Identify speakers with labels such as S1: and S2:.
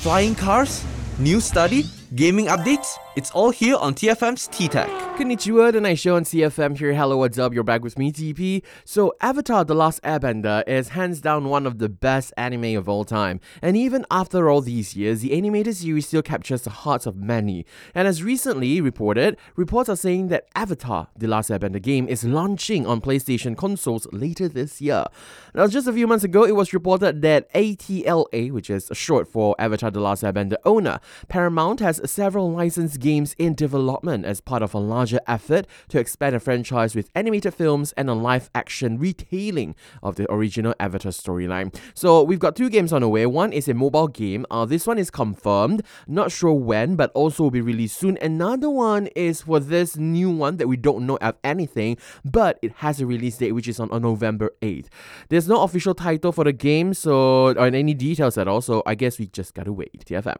S1: Flying cars? New study? Gaming updates? It's all here on TFM's T-Tech.
S2: Konnichiwa, the night show on TFM here. Hello, what's up? You're back with me, TP. So, Avatar The Last Airbender is hands down one of the best anime of all time. And even after all these years, the animated series still captures the hearts of many. And as recently reported, reports are saying that Avatar The Last Airbender game is launching on PlayStation consoles later this year. Now, just a few months ago, it was reported that ATLA, which is short for Avatar The Last Airbender owner, Paramount has several licensed games in development as part of a larger effort to expand the franchise with animated films and a live-action retelling of the original Avatar storyline. So we've got two games on the way. One is a mobile game. This one is confirmed. Not sure when, but also will be released soon. Another one is for this new one that we don't know of anything, but it has a release date which is on November 8th. There's no official title for the game, or any details at all, so I guess we just gotta wait. TFM.